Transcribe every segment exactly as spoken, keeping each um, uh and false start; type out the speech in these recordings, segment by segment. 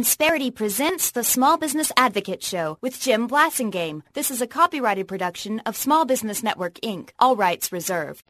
Insperity presents the Small Business Advocate Show with Jim Blasingame. This is a copyrighted production of Small Business Network, Incorporated. All rights reserved.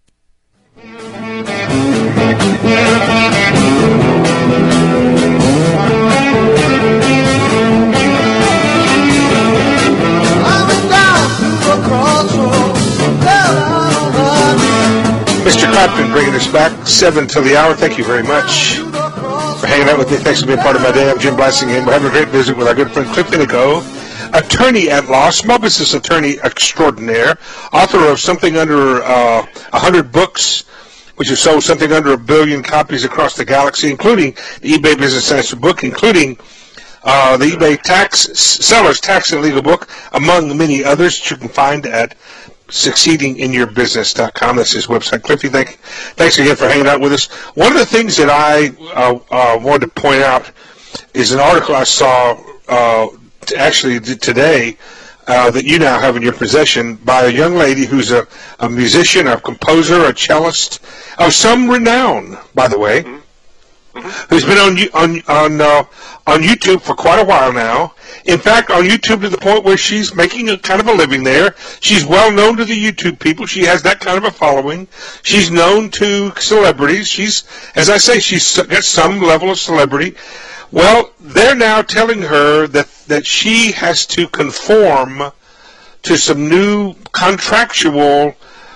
Mister Clapton bringing us back, seven till the hour. Thank you very much for hanging out with me. Thanks for being part of my day. I'm Jim Blasingame. We're having a great visit with our good friend Cliff Inigo, attorney at law, small business attorney extraordinaire, author of something under uh, one hundred books, which have sold something under a billion copies across the galaxy, including the eBay Business Answer book, including uh, the eBay Tax Sellers Tax and Legal book, among many others that you can find at succeeding in your business dot com. That's his website. Cliffy, thank, thanks again for hanging out with us. One of the things that I uh, uh, wanted to point out is an article I saw uh, actually today uh, that you now have in your possession by a young lady who's a, a musician, a composer, a cellist of some renown, by the way, mm-hmm. who's been on on on uh, on YouTube for quite a while now. In fact, on YouTube to the point where she's making a kind of a living there. She's well known to the YouTube people. She has that kind of a following. She's known to celebrities. She's, as I say, she's got some level of celebrity. Well, they're now telling her that, that she has to conform to some new contractual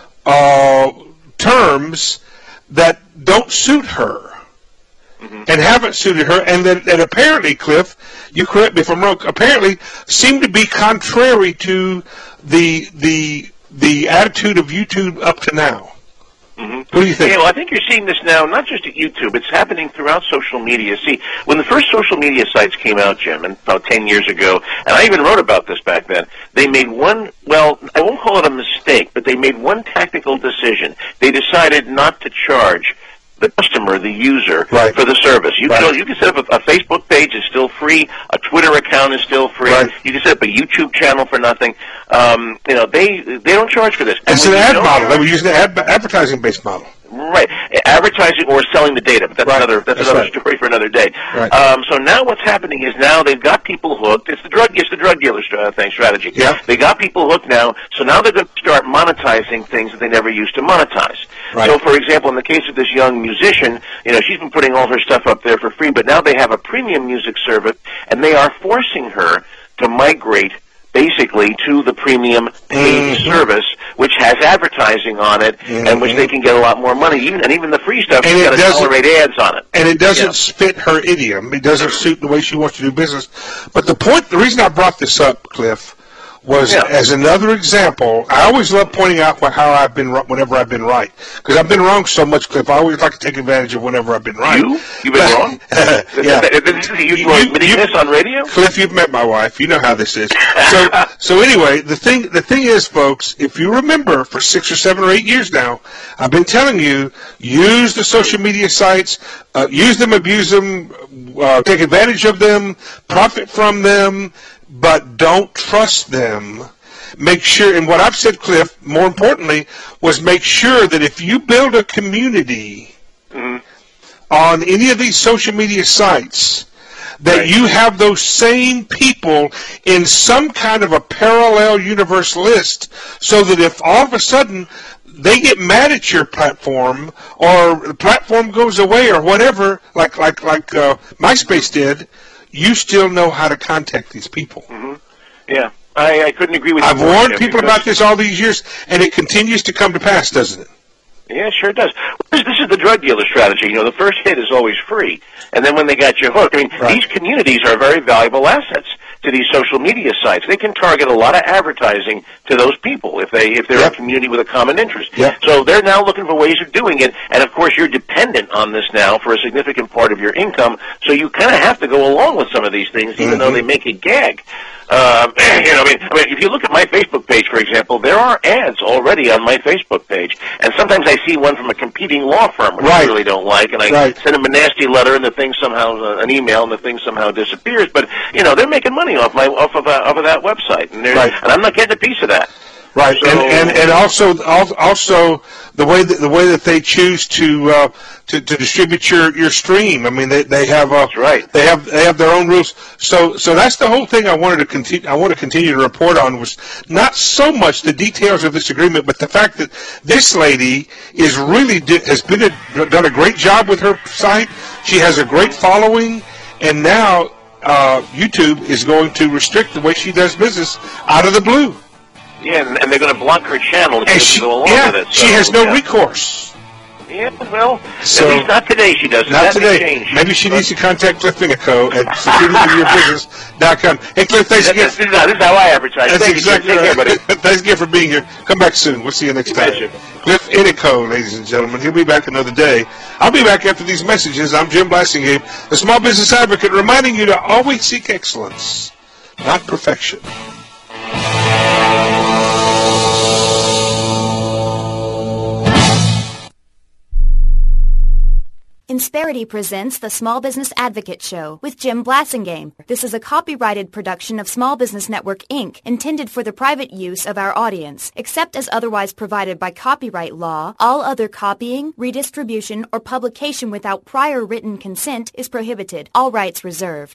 uh, terms that don't suit her. Mm-hmm. And haven't suited her, and that, that apparently, Cliff, you correct me if I'm wrong, apparently seem to be contrary to the the the attitude of YouTube up to now. Mm-hmm. What do you think? Yeah, well, I think you're seeing this now, not just at YouTube. It's happening throughout social media. See, when the first social media sites came out, Jim, and about ten years ago, and I even wrote about this back then, they made one, well, I won't call it a mistake, but they made one tactical decision. They decided not to charge the customer, the user, right. for the service. You right. can you can set up a, a Facebook page, it's still free. A Twitter account is still free. Right. You can set up a YouTube channel for nothing. Um, you know, they they don't charge for this. It's an ad model. They were using an ad, advertising-based model. Right, advertising or selling the data, but that's right. another that's, that's another right. story for another day. Right. Um, so now what's happening is now they've got people hooked. It's the drug it's the drug dealer uh, thing strategy. Yeah. They got people hooked now, so now they're going to start monetizing things that they never used to monetize. Right. So, for example, in the case of this young musician, you know, she's been putting all her stuff up there for free, but now they have a premium music service, and they are forcing her to migrate basically to the premium paid mm-hmm. service, which has advertising on it, mm-hmm. and which they can get a lot more money. Even and even the free stuff, she's got to tolerate ads on it. And it doesn't yeah. fit her idiom. It doesn't suit the way she wants to do business. But the point, the reason I brought this up, Cliff, was yeah. as another example. I always love pointing out what, how I've been whenever I've been right, because I've been wrong so much, Cliff. I always like to take advantage of whenever I've been right. You? You've been wrong? yeah. You, you admitting this on radio? Cliff, you've met my wife. You know how this is. So, so anyway, the thing, the thing is, folks, if you remember, for six or seven or eight years now, I've been telling you, use the social media sites, uh, use them, abuse them, uh, take advantage of them, profit from them, but don't trust them. Make sure, and what I've said, Cliff, more importantly, was make sure that if you build a community mm-hmm. on any of these social media sites, that right. you have those same people in some kind of a parallel universe list, so that if all of a sudden they get mad at your platform, or the platform goes away, or whatever, like like like uh, MySpace did, you still know how to contact these people. Mm-hmm. Yeah, I, I couldn't agree with you. I've warned people about this all these years, and it continues to come to pass, doesn't it? Yeah, sure does. This, this is the drug dealer strategy. You know, the first hit is always free, and then when they got you hooked, I mean, right. these communities are very valuable assets to these social media sites. They can target a lot of advertising to those people if they if they're yep. a community with a common interest. Yep. So they're now looking for ways of doing it, and of course you're dependent on this now for a significant part of your income. So you kind of have to go along with some of these things, even mm-hmm. though they make a gag. Um, you know, I mean, I mean, if you look at my Facebook page, for example, there are ads already on my Facebook page, and sometimes I see one from a competing law firm, which right. I really don't like, and I right. send them a nasty letter, and the thing somehow, uh, an email, and the thing somehow disappears. But you know, they're making money off my off of uh, off of that website, and, right. and I'm not getting a piece of that. Right, So, and, and and also also the way that the way that they choose to uh, to, to distribute your, your stream. I mean, they they have uh, that's right. they have they have their own rules. So so that's the whole thing I wanted to continue. I want to continue to report on was not so much the details of this agreement, but the fact that this lady is really did, has been a, done a great job with her site. She has a great following, and now uh, YouTube is going to restrict the way she does business out of the blue. Yeah, and, and they're going to block her channel And she, to go along yeah, with it. So, she has no yeah. recourse. Yeah, well, So- at least not today she doesn't. Not That may today. change. Maybe she needs to contact Cliff Finico at security for your business dot com. Hey, Cliff, thanks again. This is, how, this is how I advertise. That's Thank exactly you. Take care, right. buddy. Thanks again for being here. Come back soon. We'll see you next You time. betcha. Cliff Inico, ladies and gentlemen. He'll be back another day. I'll be back after these messages. I'm Jim Blassingame, the Small Business Advocate, reminding you to always seek excellence, not perfection. Insperity presents the Small Business Advocate Show with Jim Blassingame. This is a copyrighted production of Small Business Network, Incorporated, intended for the private use of our audience. Except as otherwise provided by copyright law, all other copying, redistribution, or publication without prior written consent is prohibited. All rights reserved.